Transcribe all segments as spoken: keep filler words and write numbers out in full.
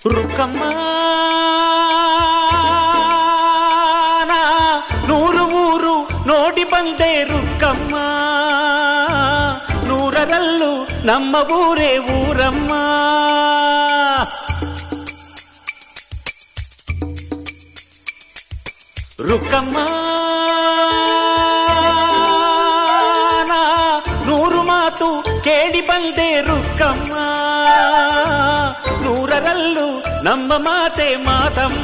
ರುಕ್ಕಮ್ಮ ನೂರು ಊರು ನೋಡಿ ಬಂದೆ ರುಕ್ಕಮ್ಮ, ನೂರರಲ್ಲೂ ನಮ್ಮ ಊರೇ ಊರಮ್ಮ. ರುಕ್ಕಮ್ಮ ನೂರು ಮಾತು ಕೇಳಿ ಬಂದೆ ರುಕ್ಕಮ್ಮ, ನೂರರಲ್ಲೂ ನಮ್ಮ ಮಾತೆ ಮಾತಮ್ಮ.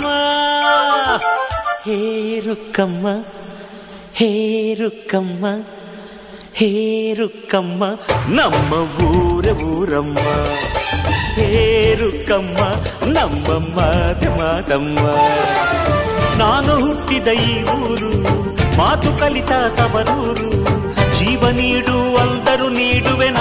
ಹೇ ರುಕ್ಕಮ್ಮ ಹೇ ರುಕ್ಕಮ್ಮ ಹೇ ರುಕ್ಕಮ್ಮ ನಮ್ಮ ಊರ ಊರಮ್ಮ. ಹೇ ರುಕ್ಕಮ್ಮ ನಮ್ಮ ಮಾತೆ ಮಾತಮ್ಮ. ನಾನು ಹುಟ್ಟಿದ ಈ ಊರು, ಮಾತು ಕಲಿತ ತವರೂರು, ಜೀವ ನೀಡು ಅಂದರು ನೀಡುವೆನಾ.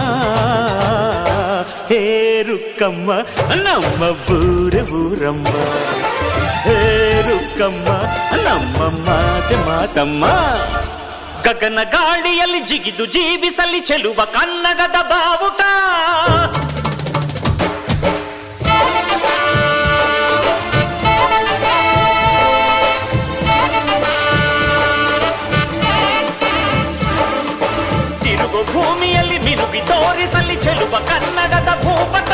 ಹೇ ರುಕ್ಕಮ್ಮ ನಮ್ಮ ಊರ ಊರಮ್ಮ. ಹೇ ರುಕ್ಕಮ್ಮ ನಮ್ಮ ಮಾತೆ ಮಾತಮ್ಮ. ಗಗನ ಗಾಳಿಯಲ್ಲಿ ಜಿಗಿದು ಜೀವಿಸಲಿ ಚೆಲುವ ಕನ್ನಡದ ಬಾವುಟ. ತಿರುಗು ಭೂಮಿಯಲ್ಲಿ ಮಿನುಗಿ ತೋರಿಸಲಿ ಚೆಲುವ ಕನ್ನಡದ ಭೂಪಟ.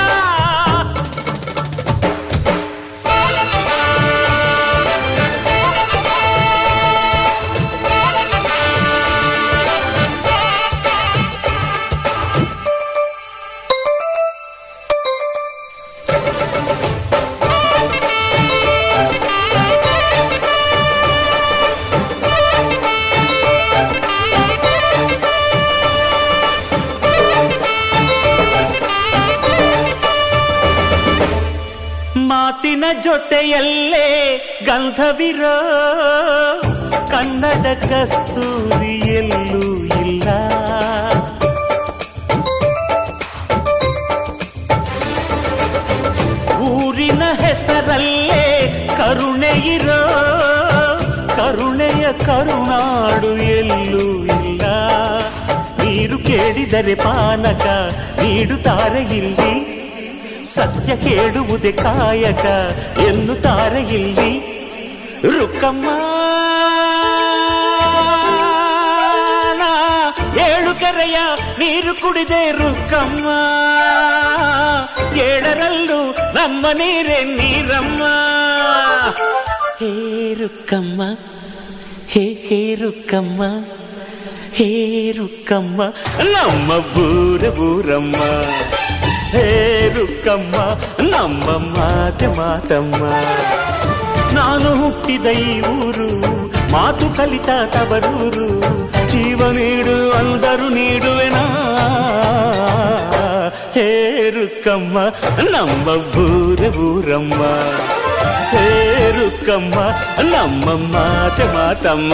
ಮಾತಿನ ಜೊತೆಯಲ್ಲೇ ಗಂಧವಿರೋ ಕನ್ನಡ ಕಸ್ತೂರಿ ಎಲ್ಲೂ ಇಲ್ಲ. ಊರಿನ ಹೆಸರಲ್ಲೇ ಕರುಣೆ ಇರೋ ಕರುಣೆಯ ಕರುನಾಡು ಎಲ್ಲೂ ಇಲ್ಲ. ನೀರು ಕೇಳಿದರೆ ಪಾನಕ ನೀಡುತ್ತಾರೆ ಇಲ್ಲಿ, ಸತ್ಯ ಕೇಳುವುದೇ ಕಾಯಕ ಎನ್ನುತ್ತಾರೆ ಇಲ್ಲಿ. ರುಕ್ಕಮ್ಮ ಏಳು ಕೆರೆಯ ನೀರು ಕುಡಿದೆ ರುಕ್ಕಮ್ಮ, ಏಳರಲ್ಲೂ ನಮ್ಮ ನೀರೇ ನೀರಮ್ಮ. ಹೇ ರುಕ್ಕಮ್ಮ ಹೇ ಹೇ ರುಕ್ಕಮ್ಮ ಹೇ ರುಕ್ಕಮ್ಮ ನಮ್ಮ ಊರ ಊರಮ್ಮ. ಹೇ ರುಕ್ಕಮ್ಮ ನಮ್ಮ ಮಾತೆ ಮಾತಮ್ಮ. ನಾನು ಹುಟ್ಟಿದ ಈ ಊರು, ಮಾತು ಕಲಿತ ತವರೂರು, ಜೀವ ನೀಡು ಅಂದರು ನೀಡುವೆನಾ. ಹೇ ರುಕ್ಕಮ್ಮ ನಮ್ಮ ಊರ ಊರಮ್ಮ. ಹೇ ರುಕ್ಕಮ್ಮ ನಮ್ಮ ಮಾತೆ ಮಾತಮ್ಮ.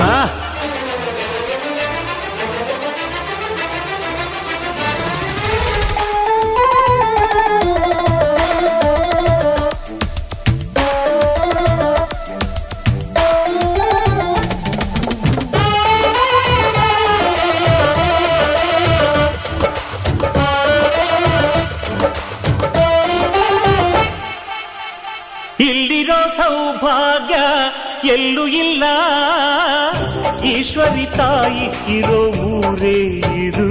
ಇಲ್ಲಿರೋ ಸೌಭಾಗ್ಯ ಎಲ್ಲೂ ಇಲ್ಲ, ಈಶ್ವರಿ ತಾಯಿ ಇರೋ ಊರೇ ಇದು.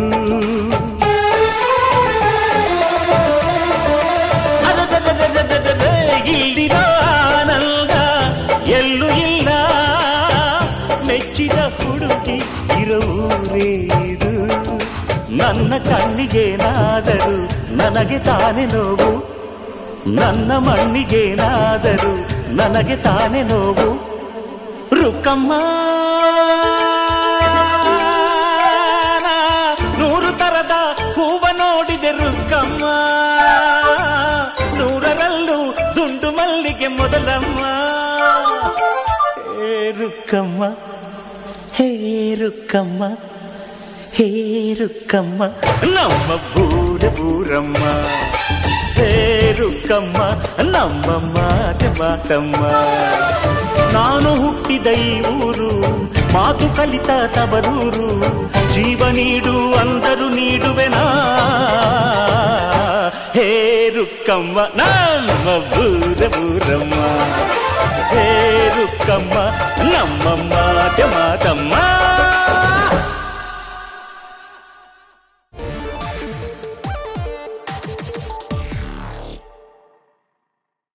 ಇಲ್ಲಿರೋ ಆನಂದ ಎಲ್ಲೂ ಇಲ್ಲ, ಮೆಚ್ಚಿದ ಹುಡುಗಿ ಇರೋ ಊರೇ ಇದು. ನನ್ನ ಕಣ್ಣಿಗೇನಾದರೂ ನನಗೆ ತಾನೇ ನೋವು, ನನ್ನ ಮಣ್ಣಿಗೇನಾದರೂ ನನಗೆ ತಾನೇ ನೋವು. ರುಕ್ಕಮ್ಮ ನೂರು ತರದ ಹೂವ ನೋಡಿದೆ ರುಕ್ಕಮ್ಮ, ನೂರರಲ್ಲೂ ದುಂಡು ಮಲ್ಲಿಗೆ ಮೊದಲಮ್ಮ. ಹೇ ರುಕ್ಕಮ್ಮ ಹೇ ರುಕ್ಕಮ್ಮ ಹೇ ರುಕ್ಕಮ್ಮ ನಮ್ಮ ಊರ ಊರಮ್ಮ. ಹೇ ರುಕ್ಕಮ್ಮ ನಮ್ಮ ಮಾತೆ ಮಾತಮ್ಮ. ನಾನು ಹುಟ್ಟಿದ ಈ ಊರು, ಮಾತು ಕಲಿತ ತವರೂರು, ಜೀವ ನೀಡು ಅಂದರು ನೀಡುವೆನಾ. ಹೇ ರುಕ್ಕಮ್ಮ ನಮ್ಮ ಬೂರ ಬೂರಮ್ಮ, ಹೇ ರುಕ್ಕಮ್ಮ ನಮ್ಮ ಮಾತೆ ಮಾತಮ್ಮ.